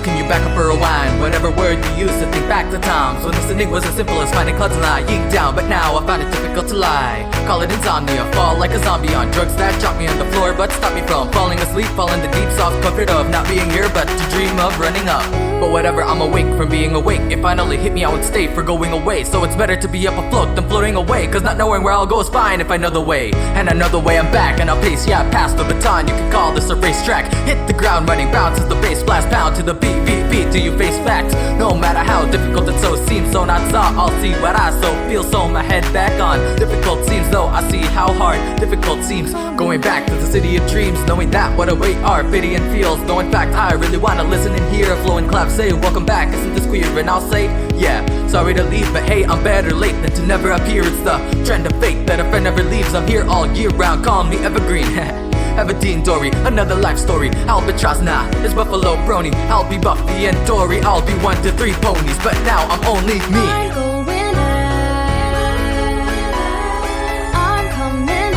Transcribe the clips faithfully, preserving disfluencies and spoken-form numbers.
can you back up or rewind? Whatever word you used to think back to times when listening was as simple as finding clouds and lying down. But now I find it difficult to lie. Call it insomnia, fall like a zombie on drugs that drop me on the floor but stop me from falling asleep. Fall in the deep soft comfort of not being here but to dream of running up. But whatever, I'm awake from being awake. It finally hit me, I would stay for going away. So it's better to be up afloat than floating away, cause not knowing where I'll go is fine if I know the way. And I know the way, I'm back and I'll pace, yeah, pass the baton. You can call this a racetrack. Hit the ground running, bounces the bass, blast pound to the beat, beat, beat till you face facts. No matter how difficult it so seems, so not saw, I'll see what I so feel. So my head back on. Difficult seems though, I see how hard difficult seems. Going back to the city of dreams, knowing that what await are pity and feels. Though in fact I really wanna listen and hear a flowing clap say welcome back, isn't this queer? And I'll say yeah, sorry to leave, but hey, I'm better late than to never appear. It's the trend of fate that a friend never leaves. I'm here all year round, call me evergreen. Everdeen Dory, another life story. Albatross, nah, it's Buffalo Brony. I'll be Buffy and Dory, I'll be one to three ponies. But now I'm only me. I'm going out, I'm coming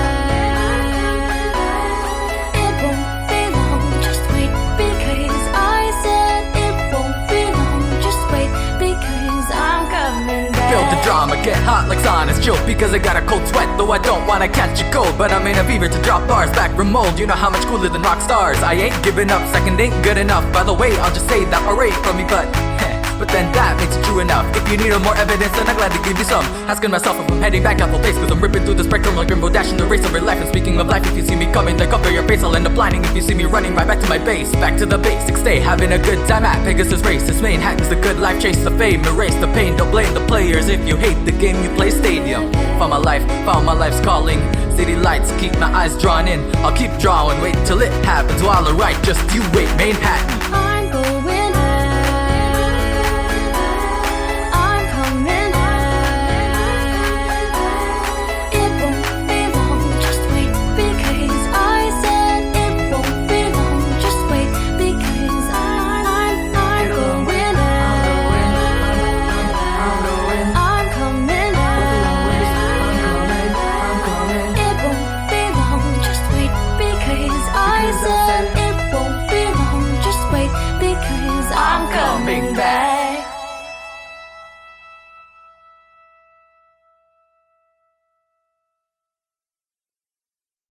out. It won't be long, just wait, because I said it won't be long. Just wait, because I'm coming back. Feel the drama, get hot like sauna, chill because I got a cold sweat. Though I don't wanna catch a cold, but I'm in a fever to drop bars back from mold. You know how much cooler than rock stars. I ain't giving up, second ain't good enough. By the way, I'll just say that alright from me, but but then that makes it true enough. If you need more evidence, then I'm glad to give you some. Asking myself if I'm heading back out the place, cause I'm ripping through the spectrum like Rainbow Dash in the race over life. And speaking of life, if you see me coming, then cover your face. I'll end up blinding if you see me running right back to my base. Back to the basics, stay having a good time at Pegasus race. This Manhattan's the good life, chase the fame, erase the pain. Don't blame the players if you hate the game you play stadium. Found my life, found my life's calling. City lights keep my eyes drawn in. I'll keep drawing, wait till it happens while I write. Just you wait, Manhattan.